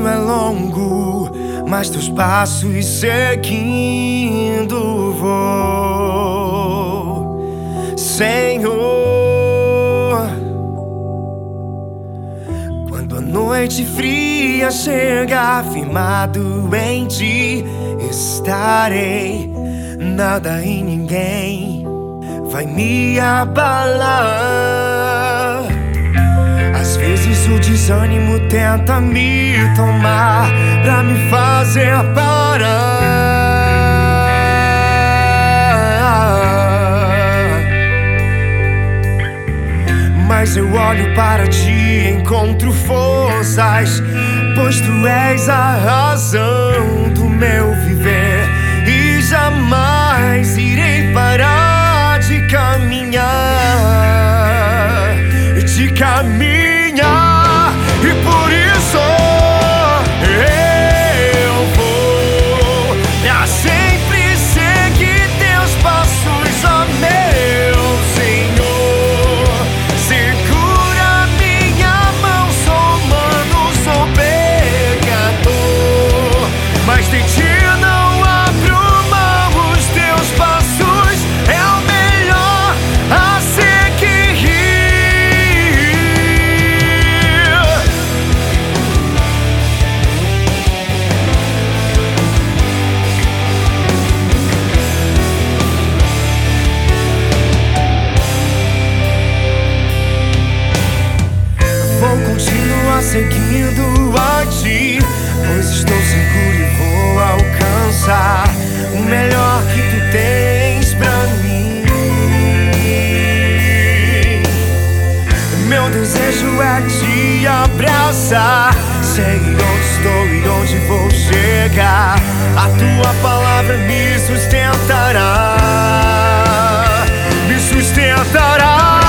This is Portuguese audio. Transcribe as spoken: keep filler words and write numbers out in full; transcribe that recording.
caminho é longo, mas teus passos seguindo vou, Senhor. Quando a noite fria chegar, firmado em ti estarei. Nada e ninguém vai me abalar. Às vezes o desânimo tenta me tomar pra me fazer parar, mas eu olho para ti e encontro forças, pois tu és a razão do meu viver. E jamais irei parar de caminhar, de caminhar. E por isso eu vou pra sempre seguir teus passos, ó meu Senhor. Segura minha mão, sou humano, sou pecador, mas de ti não abro mão. Os teus passos é o melhor a seguir. Vou continuar seguindo a ti, pois estou seguro e vou alcançar o melhor que tu tens pra mim. Meu desejo é te abraçar, sei onde estou e onde vou chegar. A tua palavra me sustentará, me sustentará.